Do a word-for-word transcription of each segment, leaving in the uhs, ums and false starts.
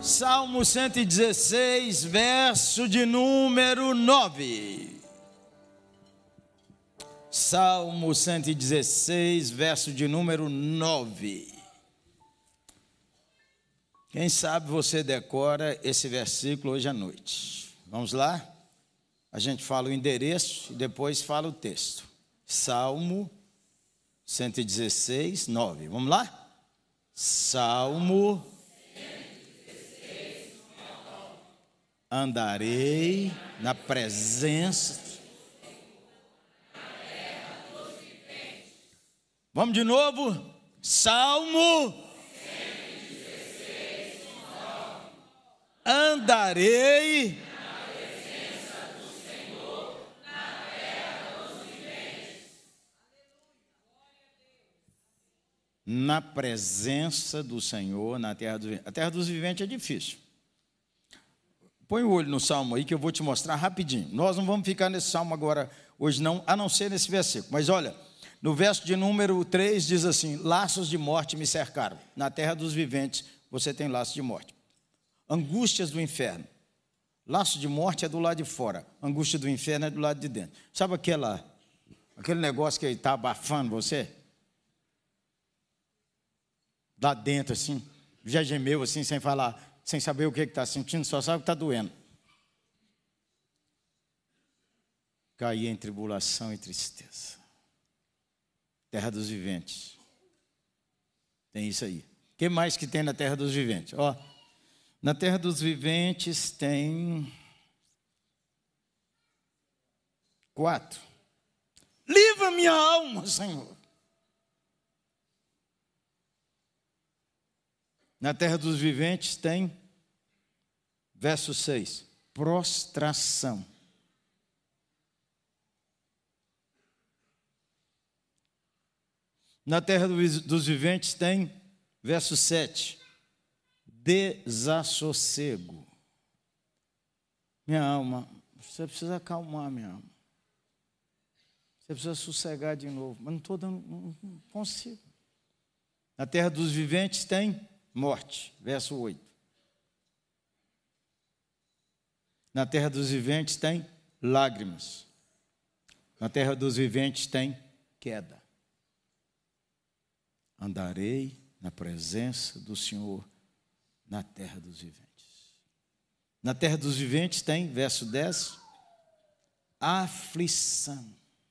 Salmo cento e dezesseis, verso de número nove. Salmo cento e dezesseis, verso de número nove. Quem sabe você decora esse versículo hoje à noite. Vamos lá? A gente fala o endereço e depois fala o texto. Salmo cento e dezesseis, nove. Vamos lá? Salmo andarei na presença. Vamos de novo? Salmo cento e dezesseis, andarei na presença do Senhor na terra dos viventes. Na presença do Senhor na terra dos viventes. A terra dos viventes é difícil. Põe o olho no salmo aí que eu vou te mostrar rapidinho. Nós não vamos ficar nesse salmo agora, hoje não, a não ser nesse versículo. Mas olha, no verso de número três diz assim: laços de morte me cercaram. Na terra dos viventes você tem laços de morte. Angústias do inferno. Laço de morte é do lado de fora. Angústia do inferno é do lado de dentro. Sabe aquela, aquele negócio que está abafando você? Lá dentro assim, já gemeu assim, sem falar, sem saber o que está sentindo, só sabe que está doendo. Cair em tribulação e tristeza. Terra dos viventes. Tem isso aí. O que mais que tem na terra dos viventes? Ó, na terra dos viventes tem quatro. Livra minha alma, Senhor. Na terra dos viventes tem, verso seis, prostração. Na terra dos viventes tem, verso sete, desassossego. Minha alma, você precisa acalmar, minha alma. Você precisa sossegar de novo. Mas não estou dando, não, não consigo. Na terra dos viventes tem morte, verso oito. Na terra dos viventes tem lágrimas. Na terra dos viventes tem queda. Andarei na presença do Senhor na terra dos viventes. Na terra dos viventes tem, verso dez, aflição.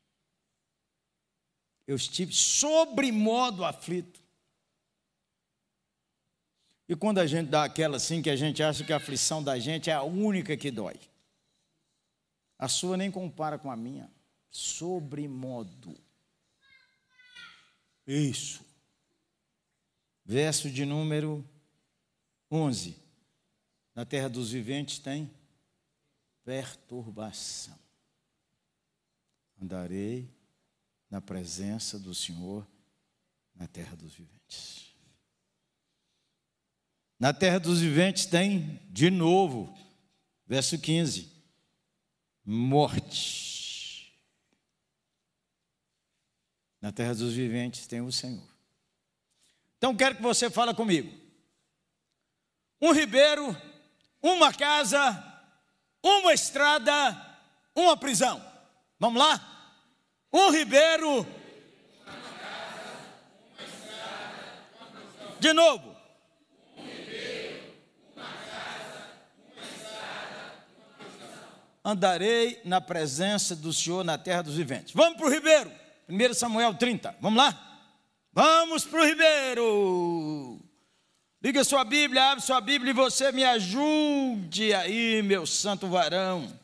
Eu estive sobremodo aflito. E quando a gente dá aquela assim, que a gente acha que a aflição da gente é a única que dói. A sua nem compara com a minha. Sobremodo. Isso. Verso de número onze. Na terra dos viventes tem perturbação. Andarei na presença do Senhor na terra dos viventes. Na terra dos viventes tem, de novo, verso quinze, morte. Na terra dos viventes tem o Senhor. Então quero que você fale comigo. Um ribeiro, uma casa, uma estrada, uma prisão. Vamos lá? Um ribeiro, uma casa, uma estrada, uma prisão. De novo. Andarei na presença do Senhor na terra dos viventes. Vamos para o ribeiro. primeiro Samuel trinta. Vamos lá? Vamos para o ribeiro. Liga sua Bíblia, abre sua Bíblia e você me ajude aí, meu santo varão.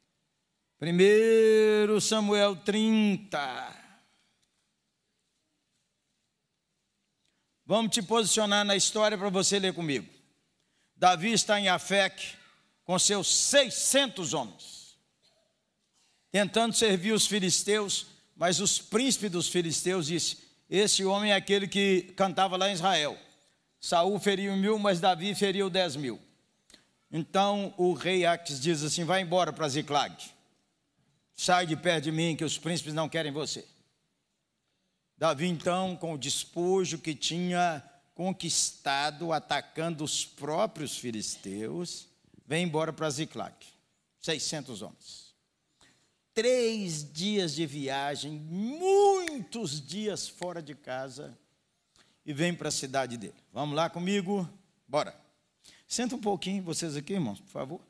primeiro Samuel trinta. Vamos te posicionar na história para você ler comigo. Davi está em Afec com seus seiscentos homens, tentando servir os filisteus, mas os príncipes dos filisteus disseram: esse homem é aquele que cantava lá em Israel. Saul feriu mil, mas Davi feriu dez mil. Então o rei Aques diz assim: vai embora para Ziclag, sai de perto de mim, que os príncipes não querem você. Davi então, com o despojo que tinha conquistado, atacando os próprios filisteus, vem embora para Ziclag. seiscentos homens. Três dias de viagem, muitos dias fora de casa, e vem para a cidade dele. Vamos lá comigo? Bora. Senta um pouquinho, vocês aqui, irmãos, por favor.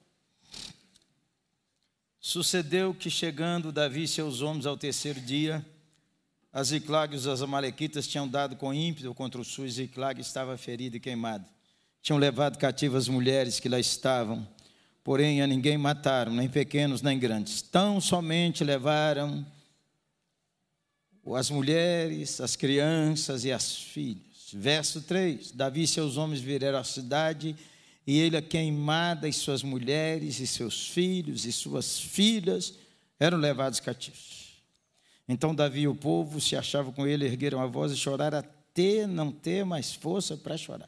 Sucedeu que, chegando Davi e seus homens ao terceiro dia, a Ziclag, os amalequitas tinham dado com ímpeto contra o sul, e Ziclag estava ferido e queimado. Tinham levado cativas as mulheres que lá estavam, porém a ninguém mataram, nem pequenos nem grandes. Tão somente levaram as mulheres, as crianças e as filhas. Verso três, Davi e seus homens vieram à cidade, e ele a queimada, e suas mulheres, e seus filhos, e suas filhas eram levados cativos. Então Davi e o povo se achavam com ele, ergueram a voz e choraram até não ter mais força para chorar.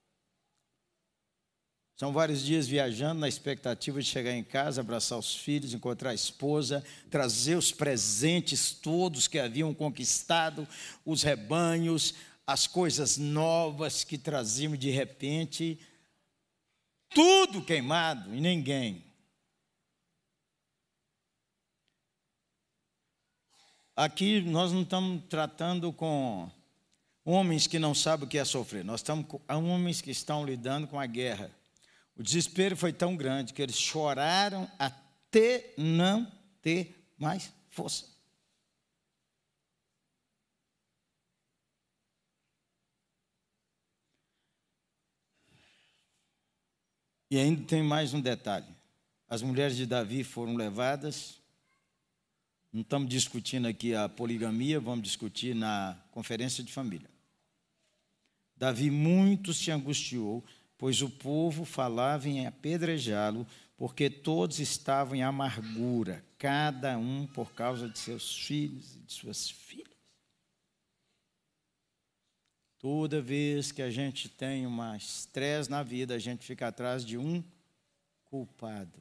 São vários dias viajando na expectativa de chegar em casa, abraçar os filhos, encontrar a esposa, trazer os presentes todos que haviam conquistado, os rebanhos, as coisas novas que traziam de repente, tudo queimado e ninguém. Aqui nós não estamos tratando com homens que não sabem o que é sofrer, nós estamos com homens que estão lidando com a guerra. O desespero foi tão grande que eles choraram até não ter mais força. E ainda tem mais um detalhe. As mulheres de Davi foram levadas. Não estamos discutindo aqui a poligamia, vamos discutir na conferência de família. Davi muito se angustiou, pois o povo falava em apedrejá-lo, porque todos estavam em amargura, cada um por causa de seus filhos e de suas filhas. Toda vez que a gente tem um estresse na vida, a gente fica atrás de um culpado.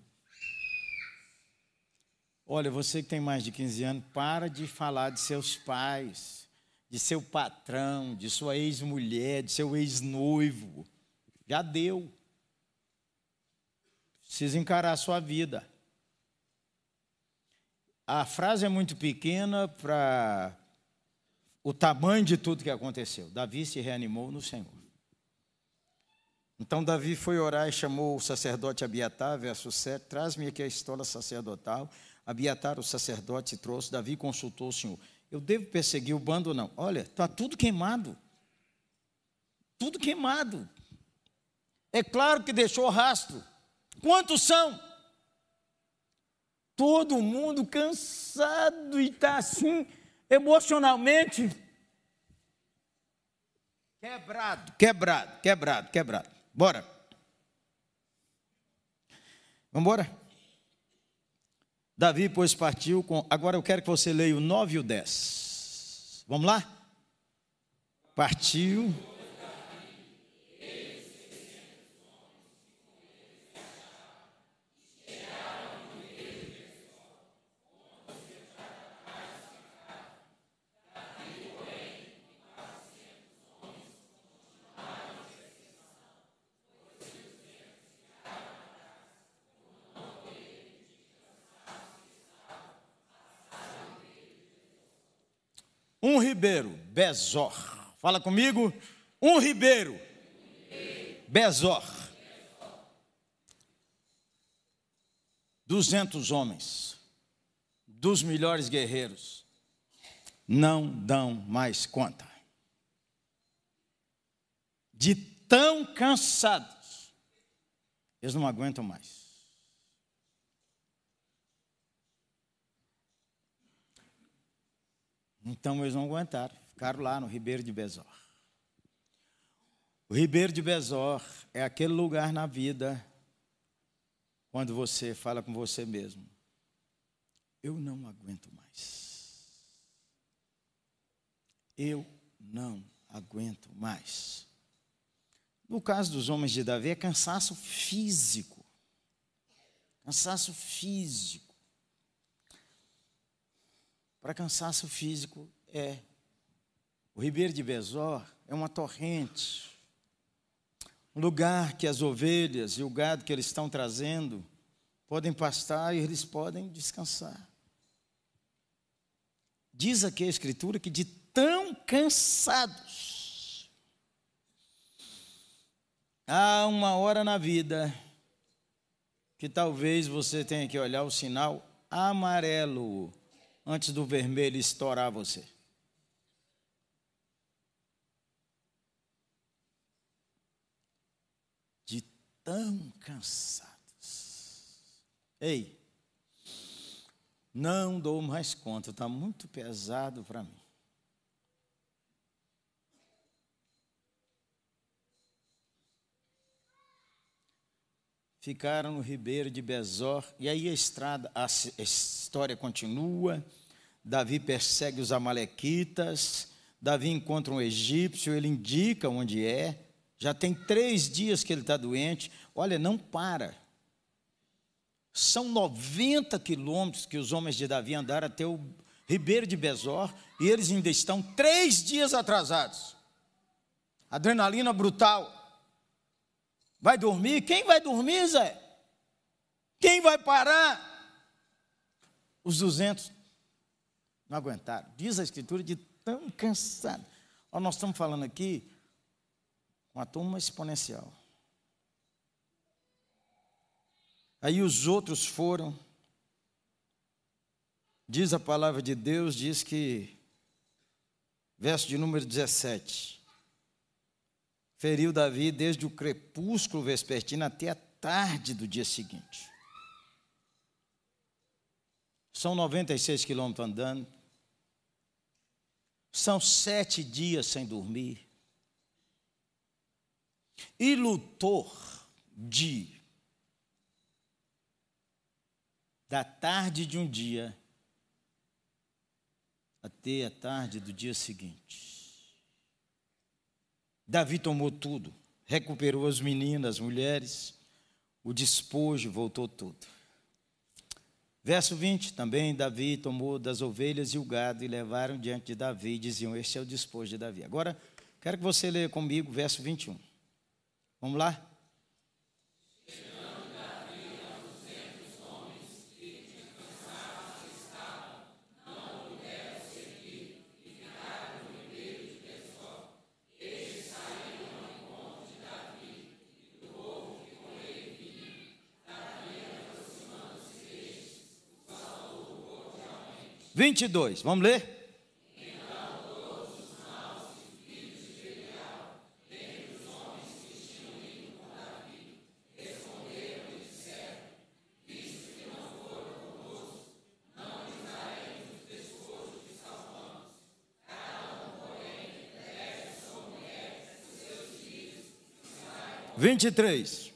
Olha, você que tem mais de quinze anos, para de falar de seus pais, de seu patrão, de sua ex-mulher, de seu ex-noivo. Já deu. Precisa encarar a sua vida. A frase é muito pequena para o tamanho de tudo que aconteceu. Davi se reanimou no Senhor. Então Davi foi orar e chamou o sacerdote Abiatar, verso sete, traz-me aqui a estola sacerdotal. Abiatar, o sacerdote, trouxe. Davi consultou o Senhor. Eu devo perseguir o bando ou não? Olha, está tudo queimado. Tudo queimado. É claro que deixou rastro. Quantos são? Todo mundo cansado e está assim, emocionalmente quebrado, quebrado, quebrado, quebrado. Bora. Vamos embora? Davi, pois, partiu com... Agora eu quero que você leia o nove e o dez. Vamos lá? Partiu... Um ribeiro, Bezor. Fala comigo. Um ribeiro, Bezor. Duzentos homens, dos melhores guerreiros, não dão mais conta. De tão cansados, eles não aguentam mais. Então eles não aguentaram, ficaram lá no ribeiro de Bezor. O ribeiro de Bezor é aquele lugar na vida quando você fala com você mesmo: eu não aguento mais. Eu não aguento mais. No caso dos homens de Davi, é cansaço físico. Cansaço físico. Para cansaço físico, é. O ribeiro de Bezor é uma torrente. um lugar que as ovelhas e o gado que eles estão trazendo podem pastar e eles podem descansar. Diz aqui a Escritura que de tão cansados, há uma hora na vida que talvez você tenha que olhar o sinal amarelo antes do vermelho estourar você. De tão cansados. Ei, não dou mais conta, está muito pesado para mim. Ficaram no ribeiro de Besor, e aí a estrada, a história continua. Davi persegue os amalequitas, Davi encontra um egípcio, ele indica onde é, já tem três dias que ele está doente, olha, não para. São noventa quilômetros que os homens de Davi andaram até o ribeiro de Besor, e eles ainda estão três dias atrasados. Adrenalina brutal. Vai dormir? Quem vai dormir, Zé? Quem vai parar? Os duzentos não aguentaram. Diz a Escritura de tão cansado. Ó, nós estamos falando aqui uma turma exponencial. Aí os outros foram. Diz a palavra de Deus, diz que, verso de número dezessete, feriu Davi desde o crepúsculo vespertino até a tarde do dia seguinte. São noventa e seis quilômetros andando. São sete dias sem dormir. E lutou de da tarde de um dia até a tarde do dia seguinte. Davi tomou tudo, recuperou as meninas, as mulheres, o despojo, voltou tudo. Verso vinte, também Davi tomou das ovelhas e o gado e levaram diante de Davi e diziam, este é o despojo de Davi. Agora, quero que você leia comigo verso vinte e um. Vamos lá? vinte e dois, vamos ler? Então todos os maus espíritos de Belial, dentre os homens que tinham ido com Davi, responderam e disseram, visto que não foram conosco, não lhes daremos o despojo que salvamos. Cada um, porém, leve a sua mulher, os seus filhos, e saiam. vinte e três.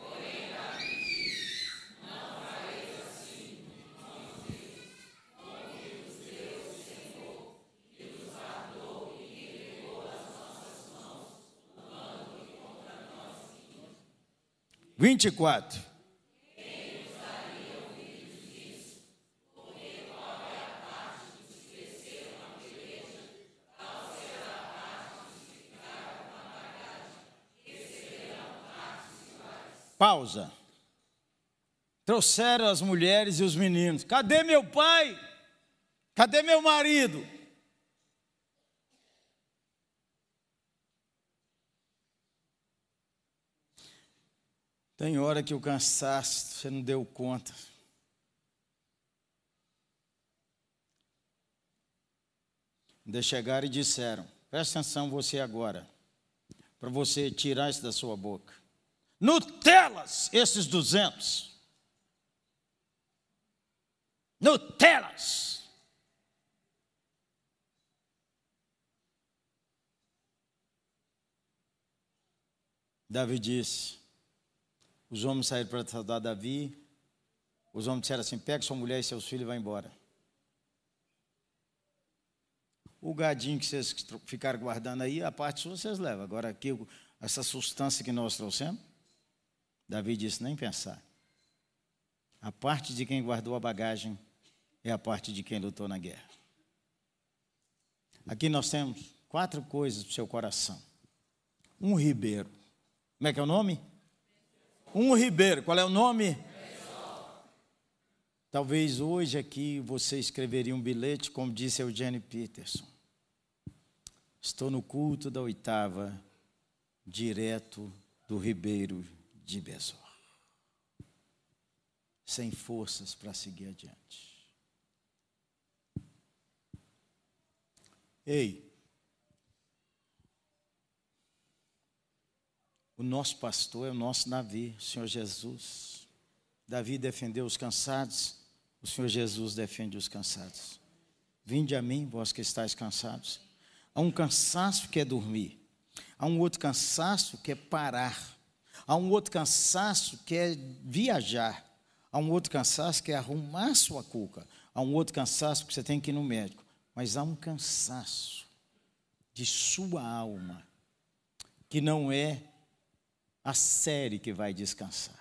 vinte e quatro. Quem gostaria ouvidos disso? Porque qual é a parte dos que desceram a peleja? Qual será a parte dos que ficaram com a bagagem? Receberão partes iguais. Pausa. Trouxeram as mulheres e os meninos. Cadê meu pai? Cadê meu marido? Tem hora que o cansaço, você não deu conta. Ainda chegaram e disseram, presta atenção você agora, para você tirar isso da sua boca. Nutelas, esses duzentos. Nutelas. Davi disse, os homens saíram para saudar Davi, os homens disseram assim, pega sua mulher e seus filhos e vai embora. O gadinho que vocês ficaram guardando aí, a parte sua vocês levam. Agora aqui, essa substância que nós trouxemos, Davi disse, nem pensar. A parte de quem guardou a bagagem é a parte de quem lutou na guerra. Aqui nós temos quatro coisas para o seu coração. Um ribeiro. Como é que é o nome? Um ribeiro. Qual é o nome? Talvez hoje aqui você escreveria um bilhete, como disse Eugene Peterson. Estou no culto da oitava, direto do ribeiro de Besor. Sem forças para seguir adiante. Ei, o nosso pastor é o nosso Davi, o Senhor Jesus. Davi defendeu os cansados, o Senhor Jesus defende os cansados. Vinde a mim, vós que estáis cansados. Há um cansaço que é dormir, há um outro cansaço que é parar, há um outro cansaço que é viajar, há um outro cansaço que é arrumar sua cuca, há um outro cansaço que você tem que ir no médico, mas há um cansaço de sua alma, que não é a série que vai descansar.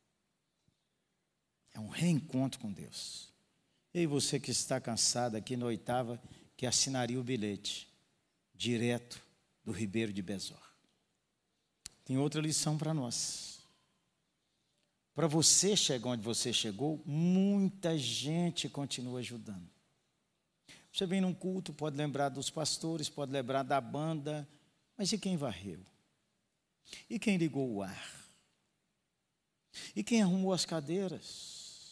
É um reencontro com Deus. E você que está cansado aqui na oitava, que assinaria o bilhete, direto do ribeiro de Besor. Tem outra lição para nós. Para você chegar onde você chegou, muita gente continua ajudando. Você vem num culto, pode lembrar dos pastores, pode lembrar da banda, mas e quem varreu? E quem ligou o ar? E quem arrumou as cadeiras?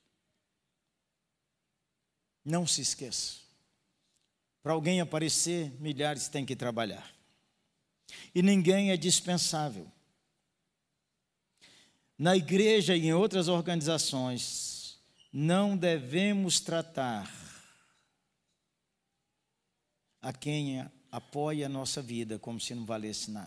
Não se esqueça. Para alguém aparecer, milhares têm que trabalhar. E ninguém é dispensável. Na igreja e em outras organizações, não devemos tratar a quem apoia a nossa vida como se não valesse nada.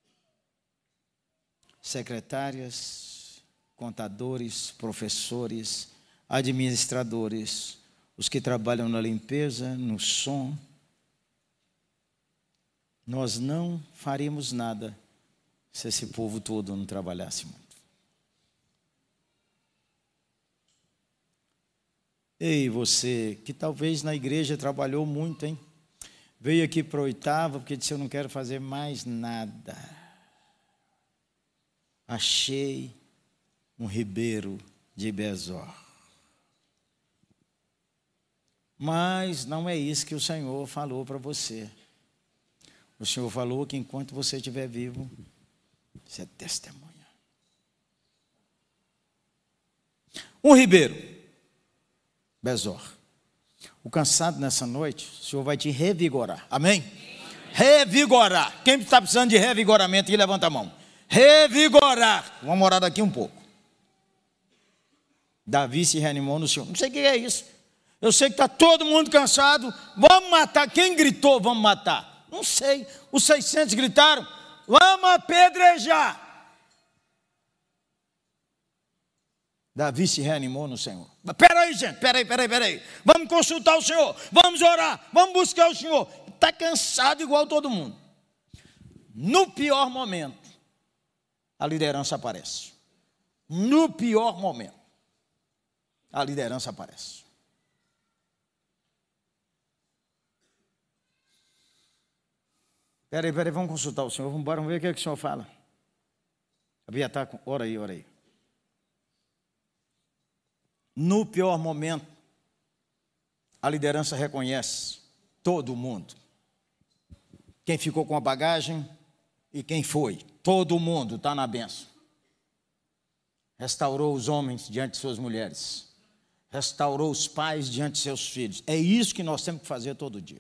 Secretárias, contadores, professores, administradores, os que trabalham na limpeza, no som. Nós não faríamos nada se esse povo todo não trabalhasse muito. Ei, você que talvez na igreja trabalhou muito, hein? Veio aqui para a oitava porque disse: eu não quero fazer mais nada. Achei um ribeiro de Besor. Mas não é isso que o Senhor falou para você. O Senhor falou que enquanto você estiver vivo, você é testemunha. Um ribeiro, Besor. O cansado nessa noite, o Senhor vai te revigorar. Amém? Revigorar. Quem está precisando de revigoramento, aqui, levanta a mão. Revigorar. Vamos orar daqui um pouco. Davi se reanimou no Senhor. Não sei o que é isso. Eu sei que está todo mundo cansado. Vamos matar. Quem gritou, vamos matar? Não sei. Os seiscentos gritaram, vamos apedrejar. Davi se reanimou no Senhor. Espera aí, gente, espera aí, espera aí, espera aí. Vamos consultar o Senhor, vamos orar, vamos buscar o Senhor. Está cansado igual todo mundo. No pior momento, a liderança aparece. No pior momento, a liderança aparece. Espera aí, espera aí, vamos consultar o Senhor, vamos embora, vamos ver o que é que o Senhor fala. Abiatar, ora aí, ora aí. No pior momento, a liderança reconhece todo mundo. Quem ficou com a bagagem e quem foi. Todo mundo está na bênção. Restaurou os homens diante de suas mulheres. Restaurou os pais diante de seus filhos. É isso que nós temos que fazer todo dia.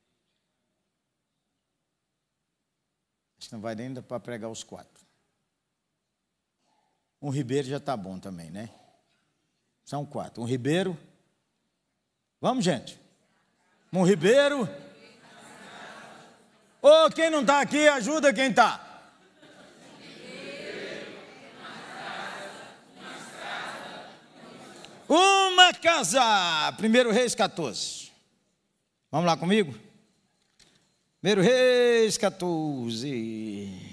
Acho que não vai nem dar para pregar os quatro. Um ribeiro já está bom também, né? São quatro. Um ribeiro. Vamos, gente. Um ribeiro. Ô, oh, quem não está aqui, ajuda quem está. Uma casa. Primeiro Reis quatorze. Vamos lá comigo? Primeiro Reis quatorze.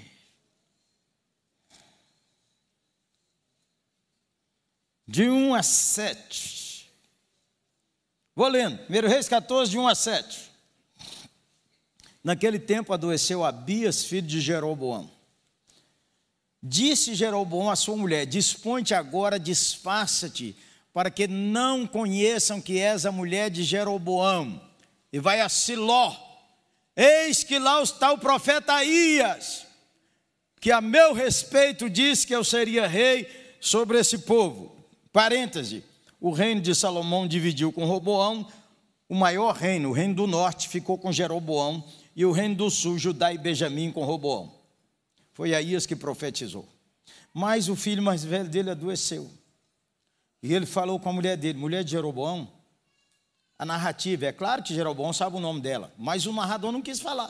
De um a sete. Vou lendo. Primeiro Reis quatorze, de um a sete. Naquele tempo adoeceu Abias, filho de Jeroboão. Disse Jeroboão à sua mulher: dispõe-te agora, disfarça-te, para que não conheçam que és a mulher de Jeroboão, e vai a Siló. Eis que lá está o profeta Aías, que a meu respeito disse que eu seria rei sobre esse povo. Parêntese, o reino de Salomão dividiu com Roboão. O maior reino, o reino do norte, ficou com Jeroboão, e o reino do sul, Judá e Benjamim, com Roboão. Foi Aías que profetizou. Mas o filho mais velho dele adoeceu. E ele falou com a mulher dele, mulher de Jeroboão. A narrativa, é claro que Jeroboão sabe o nome dela, mas o narrador não quis falar.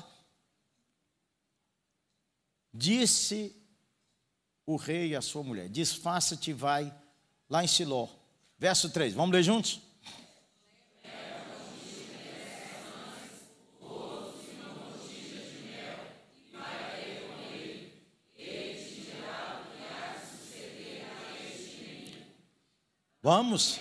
Disse o rei à sua mulher: disfarça-te e vai lá em Siló. Verso três, vamos ler juntos? Vamos.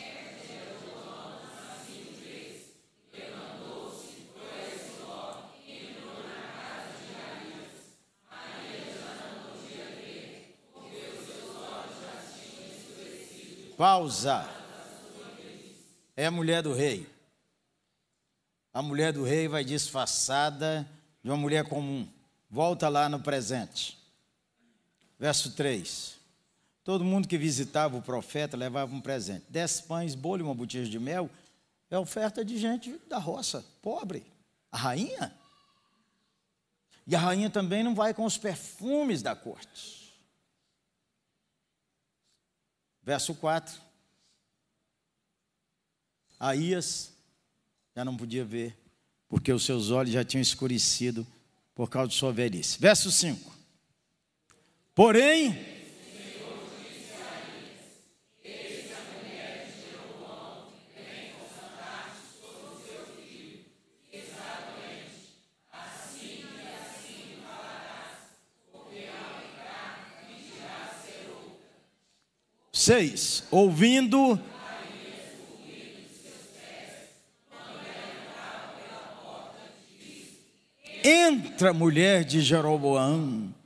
Pausa. É a mulher do rei. A mulher do rei vai disfarçada de uma mulher comum. Volta lá no presente. Verso três. Todo mundo que visitava o profeta levava um presente. Dez pães, bolo e uma botija de mel. É oferta de gente da roça, pobre. A rainha. E a rainha também não vai com os perfumes da corte. Verso quatro. Aías já não podia ver, porque os seus olhos já tinham escurecido por causa de sua velhice. Verso cinco. Porém, seis, ouvindo, entra a mulher de Jeroboão.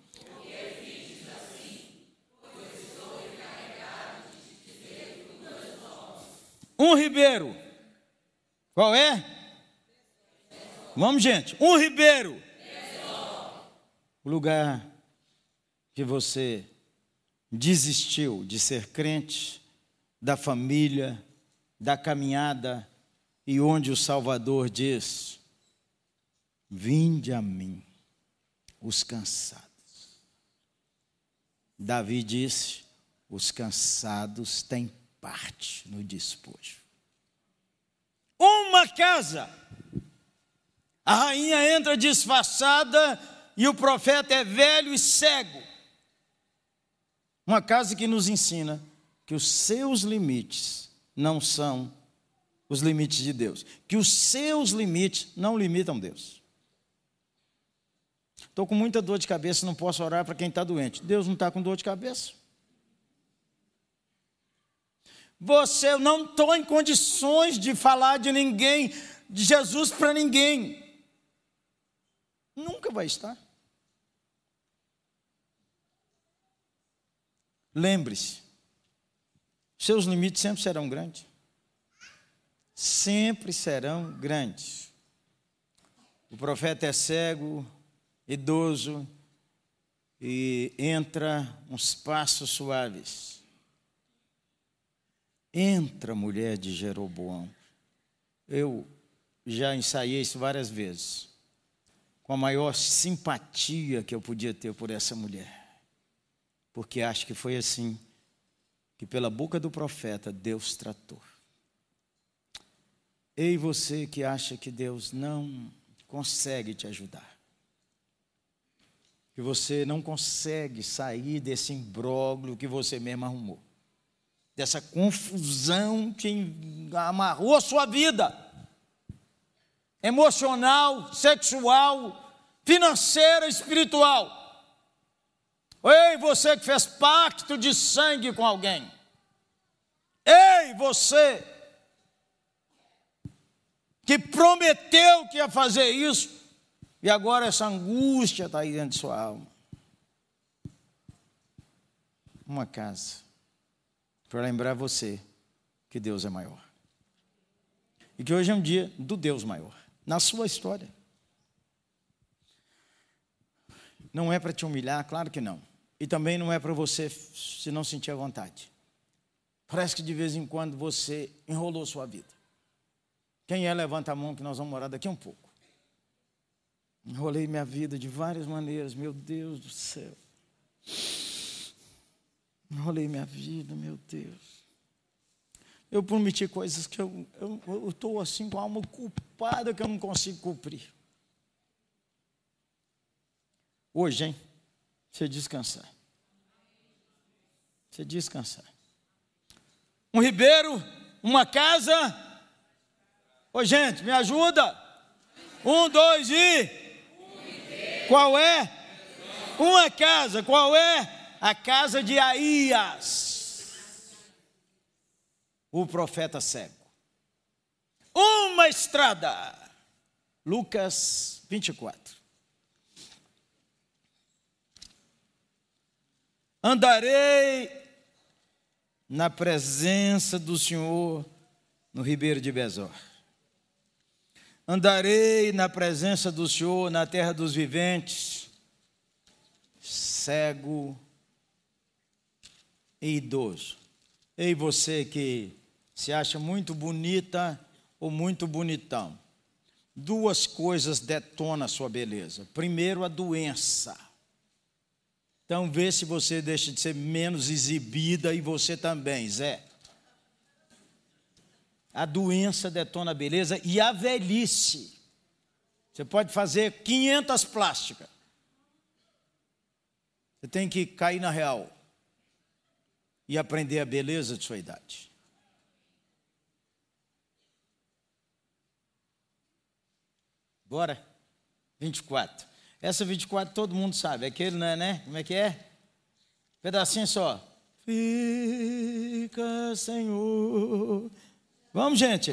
Um ribeiro. Qual é? Vamos, gente. Um ribeiro. O lugar que você desistiu de ser crente, da família, da caminhada, e onde o Salvador diz: vinde a mim, os cansados. Davi disse: os cansados têm parte no despojo. Uma casa. A rainha entra disfarçada e o profeta é velho e cego. Uma casa que nos ensina que os seus limites não são os limites de Deus. Que os seus limites não limitam Deus. Estou com muita dor de cabeça, não posso orar para quem está doente. Deus não está com dor de cabeça. Você, eu não estou em condições de falar de ninguém, de Jesus para ninguém. Nunca vai estar. Lembre-se, seus limites sempre serão grandes. Sempre serão grandes. O profeta é cego, idoso, e entra uns passos suaves. Entra a mulher de Jeroboão. Eu já ensaiei isso várias vezes, com a maior simpatia que eu podia ter por essa mulher. Porque acho que foi assim que pela boca do profeta Deus tratou. Ei, você que acha que Deus não consegue te ajudar, que você não consegue sair desse imbróglio que você mesmo arrumou, dessa confusão que amarrou a sua vida, emocional, sexual, financeira, espiritual. Ei, você que fez pacto de sangue com alguém. Ei, você que prometeu que ia fazer isso, e agora essa angústia está aí dentro de sua alma. uma casa, para lembrar você que Deus é maior. E que hoje é um dia do Deus maior, na sua história. Não é para te humilhar, claro que não. E também não é para você se não sentir à vontade. Parece que de vez em quando você enrolou sua vida. Quem é, levanta a mão que nós vamos orar daqui a um pouco. Enrolei minha vida de várias maneiras, meu Deus do céu. Enrolei minha vida, meu Deus. Eu prometi coisas que eu estou assim com a alma culpada que eu não consigo cumprir. Hoje, hein? Você descansar. Você descansar. Um ribeiro, uma casa. Ô, gente, me ajuda. Um, dois e... Qual é? Uma casa. Qual é? A casa de Aías, o profeta cego. Uma estrada. Lucas vinte e quatro. Andarei na presença do Senhor no ribeiro de Besor. Andarei na presença do Senhor na terra dos viventes, cego e idoso. Ei, você que se acha muito bonita ou muito bonitão, duas coisas detonam a sua beleza. Primeiro, a doença. Então, vê se você deixa de ser menos exibida e você também, Zé. A doença detona a beleza e a velhice. Você pode fazer quinhentas plásticas. Você tem que cair na real e aprender a beleza de sua idade. Bora? vinte e quatro. Essa vinte e quatro todo mundo sabe. Aquele, não é, né? Como é que é? Pedacinho só. Fica, Senhor. Vamos, gente.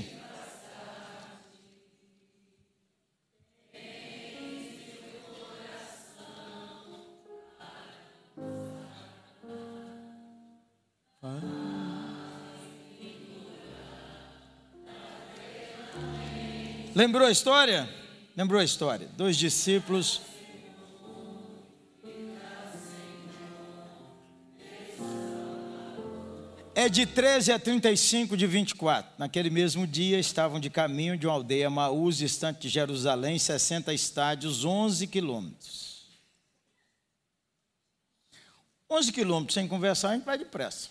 Lembrou a história? Lembrou a história? Dois discípulos. É de treze a trinta e cinco de vinte e quatro. Naquele mesmo dia estavam de caminho de uma aldeia Maús, distante de Jerusalém, sessenta estádios, onze quilômetros. onze quilômetros sem conversar, a gente vai depressa.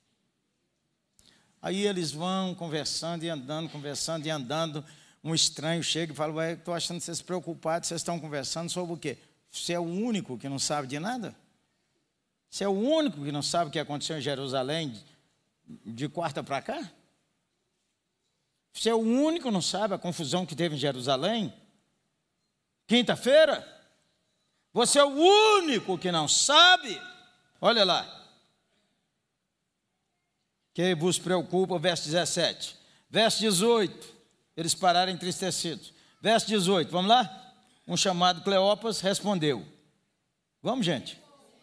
Aí eles vão conversando e andando, conversando e andando. Um estranho chega e fala: ué, estou achando que vocês preocupados, vocês estão conversando sobre o quê? Você é o único que não sabe de nada? Você é o único que não sabe o que aconteceu em Jerusalém de quarta para cá? Você é o único que não sabe a confusão que teve em Jerusalém? Quinta-feira? Você é o único que não sabe? Olha lá. Que vos preocupa, verso dezessete. Verso dezoito. Eles pararam entristecidos. Verso dezoito, vamos lá? Um chamado Cleopas respondeu. Vamos, gente.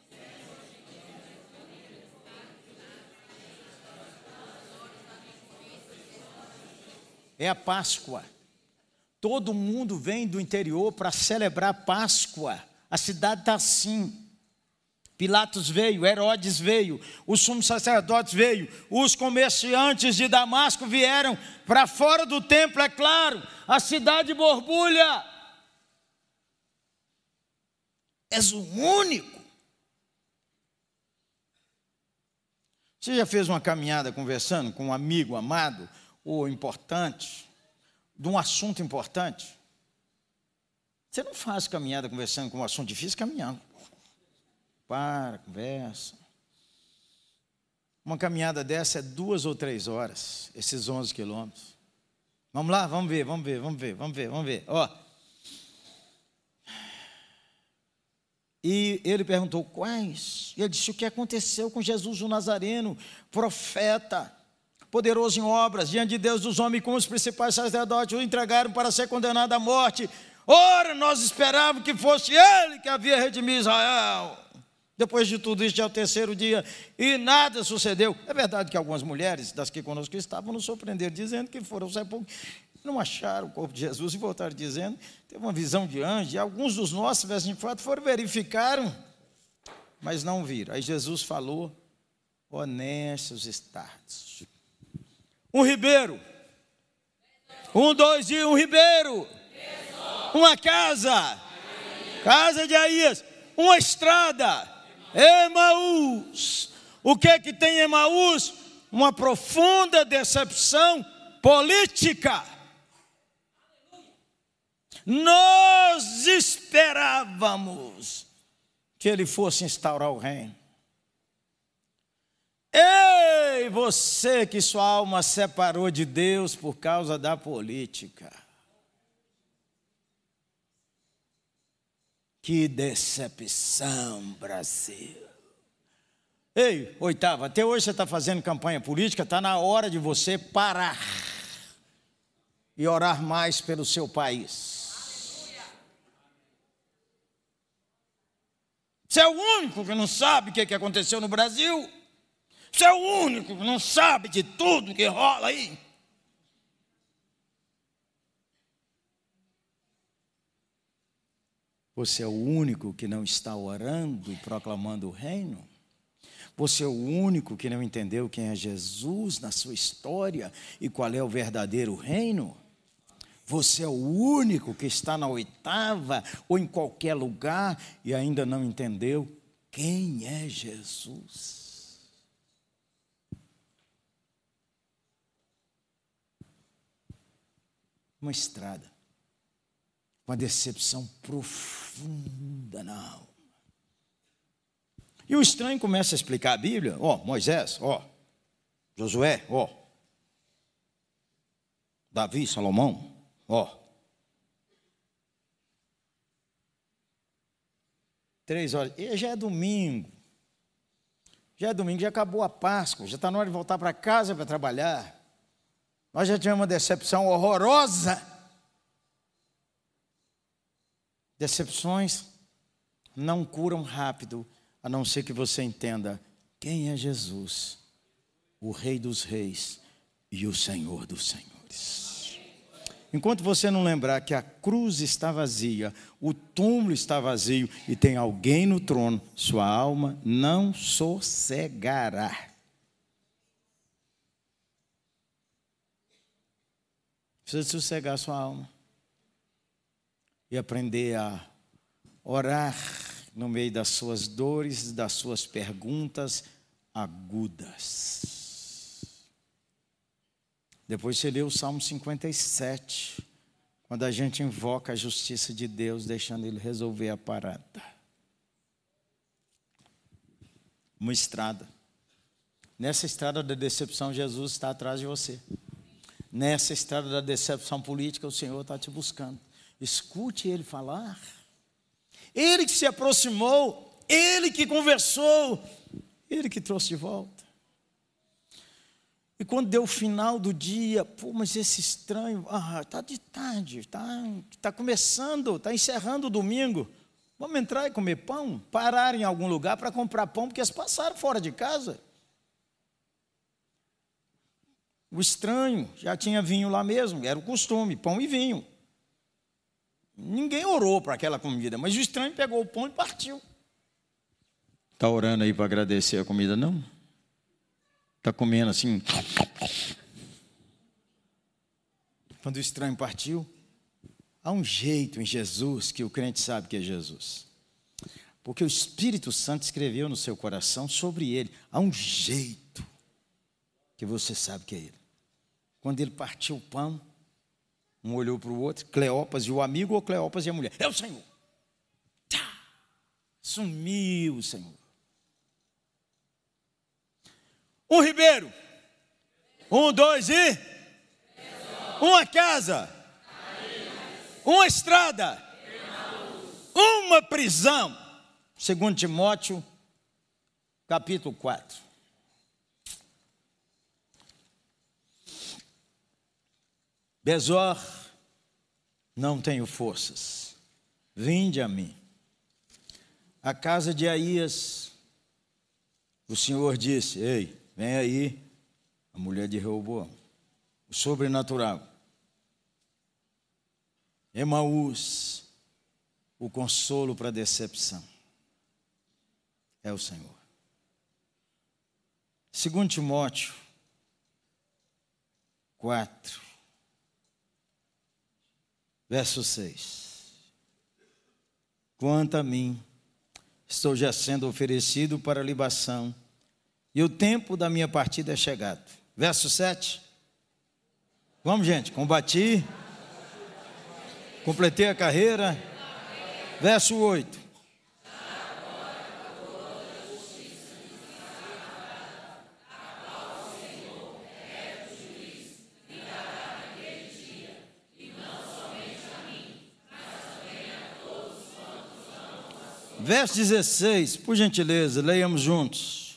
É a Páscoa. Todo mundo vem do interior para celebrar a Páscoa. A cidade está assim. Pilatos veio, Herodes veio, os sumos sacerdotes veio, os comerciantes de Damasco vieram para fora do templo, é claro, a cidade borbulha. És o único. Você já fez uma caminhada conversando com um amigo amado ou importante, de um assunto importante? Você não faz caminhada conversando com um assunto difícil caminhando. Para, conversa. Uma caminhada dessa é duas ou três horas, esses onze quilômetros. Vamos lá, vamos ver, vamos ver, vamos ver, vamos ver, vamos ver. Ó. E ele perguntou quais? E ele disse: o que aconteceu com Jesus o Nazareno, profeta, poderoso em obras, diante de Deus dos homens, como os principais sacerdotes o entregaram para ser condenado à morte. Ora, nós esperávamos que fosse ele que havia redimido Israel. Depois de tudo isso, já é o terceiro dia, e nada sucedeu. É verdade que algumas mulheres, das que conosco estavam, nos surpreenderam, dizendo que foram ao sepulcro, não acharam o corpo de Jesus, e voltaram dizendo, teve uma visão de anjo, e alguns dos nossos, se tivessem de fato, foram, verificaram, mas não viram. Aí Jesus falou, honestos estardes. Um ribeiro, um, dois e um ribeiro, uma casa, casa de Aías, uma estrada, Emaús. O que é que tem Emaús? Uma profunda decepção política. Nós esperávamos que ele fosse instaurar o reino. Ei, você que sua alma separou de Deus por causa da política. Que decepção, Brasil. Ei, oitava, até hoje você está fazendo campanha política, está na hora de você parar e orar mais pelo seu país. Você é o único que não sabe o que aconteceu no Brasil. Você é o único que não sabe de tudo que rola aí. Você é o único que não está orando e proclamando o reino. Você é o único que não entendeu quem é Jesus na sua história e qual é o verdadeiro reino. Você é o único que está na oitava ou em qualquer lugar e ainda não entendeu quem é Jesus. Uma estrada, uma decepção profunda na alma. E o estranho começa a explicar a Bíblia, ó, Moisés, ó, Josué, ó, Davi, Salomão, ó. Três horas, e já é domingo, já é domingo, já acabou a Páscoa, já está na hora de voltar para casa para trabalhar. Nós já tivemos uma decepção horrorosa. Decepções não curam rápido, a não ser que você entenda quem é Jesus, o Rei dos Reis e o Senhor dos Senhores. Enquanto você não lembrar que a cruz está vazia, o túmulo está vazio e tem alguém no trono, sua alma não sossegará. Precisa sossegar sua alma e aprender a orar no meio das suas dores, das suas perguntas agudas. Depois você lê o Salmo cinquenta e sete, quando a gente invoca a justiça de Deus, deixando Ele resolver a parada. Uma estrada. Nessa estrada da decepção, Jesus está atrás de você. Nessa estrada da decepção política, o Senhor está te buscando. Escute Ele falar. Ele que se aproximou, Ele que conversou, Ele que trouxe de volta. E quando deu o final do dia, pô, mas esse estranho, ah, está de tarde, está tá começando, está encerrando o domingo. Vamos entrar e comer pão? Parar em algum lugar para comprar pão, porque eles passaram fora de casa. O estranho já tinha vinho lá mesmo, era o costume, pão e vinho. Ninguém orou para aquela comida, mas o estranho pegou o pão e partiu. Está orando aí para agradecer a comida, não? Está comendo assim. Quando o estranho partiu, há um jeito em Jesus que o crente sabe que é Jesus. Porque o Espírito Santo escreveu no seu coração sobre ele. Há um jeito que você sabe que é ele. Quando ele partiu o pão, um olhou para o outro, Cleopas e o amigo ou Cleopas e a mulher? É o Senhor. Tá. Sumiu o Senhor. Um ribeiro. Um, dois e... Uma casa. Uma estrada. Uma prisão. Segundo Timóteo, capítulo quatro. Bezor, não tenho forças, vinde a mim. A casa de Aías, o Senhor disse: ei, vem aí a mulher de Reoboão. O sobrenatural. Emaús, o consolo para a decepção. É o Senhor. Segundo Timóteo quatro, verso seis. Quanto a mim, estou já sendo oferecido para libação, e o tempo da minha partida é chegado. Verso sete. Vamos, gente, combati, completei a carreira. Verso oito. Verso dezesseis, por gentileza, leiamos juntos.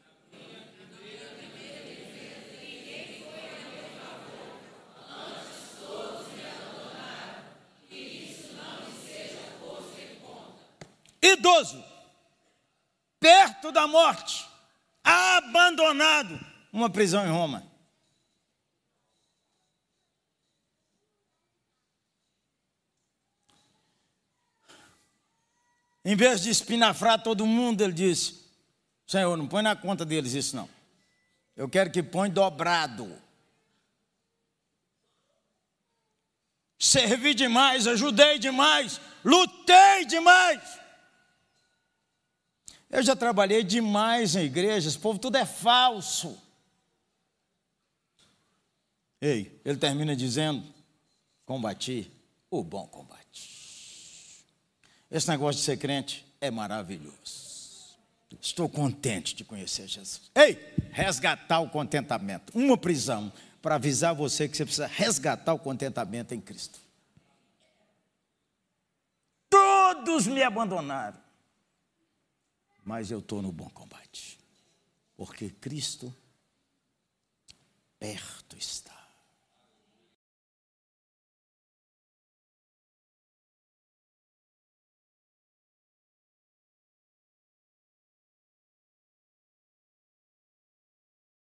Idoso, perto da morte, abandonado, uma prisão em Roma. Em vez de espinafrar todo mundo, ele disse: Senhor, não põe na conta deles isso não. Eu quero que põe dobrado. Servi demais, ajudei demais, lutei demais. Eu já trabalhei demais em igrejas, esse povo tudo é falso. Ei, ele termina dizendo: combati o bom combate. Esse negócio de ser crente é maravilhoso. Estou contente de conhecer Jesus. Ei, resgatar o contentamento. Uma prisão para avisar você que você precisa resgatar o contentamento em Cristo. Todos me abandonaram, mas eu estou no bom combate, porque Cristo perto está.